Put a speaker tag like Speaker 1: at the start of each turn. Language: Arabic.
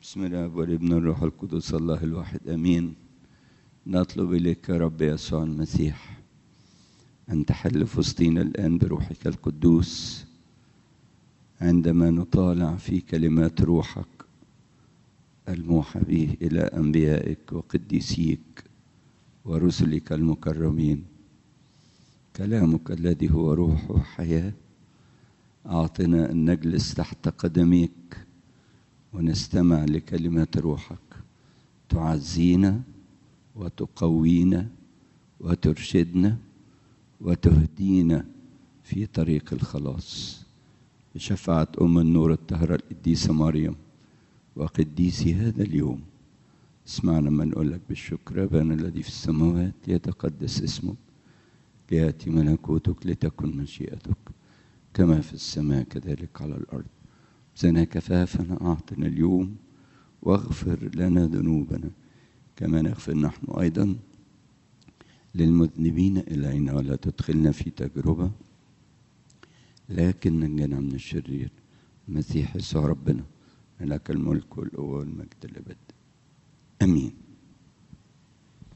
Speaker 1: بسم الله والابن الروح القدس الله الواحد امين. نطلب اليك يا رب يسوع المسيح ان تحل في وسطينا الان بروحك القدوس عندما نطالع في كلمات روحك الموحى به الى انبيائك وقديسيك ورسلك المكرمين. كلامك الذي هو روح وحياه اعطنا ان نجلس تحت قدميك ونستمع لكلمات روحك تعزينا وتقوينا وترشدنا وتهدينا في طريق الخلاص بشفاعة أم النور الطاهرة القديسة مريم وقديسي هذا اليوم. اسمعنا ما نقول لك بالشكر. أبانا الذي في السماوات يتقدس اسمك، ليأتي ملكوتك، لتكن مشيئتك كما في السماء كذلك على الأرض. زنا كفافنا أعطنا اليوم، واغفر لنا ذنوبنا كما نغفر نحن أيضا للمذنبين إلينا، ولا تدخلنا في تجربة لكن نجنا من الشرير. المسيح يسوع ربنا لك الملك والقوة والمجد الأبد. آمين.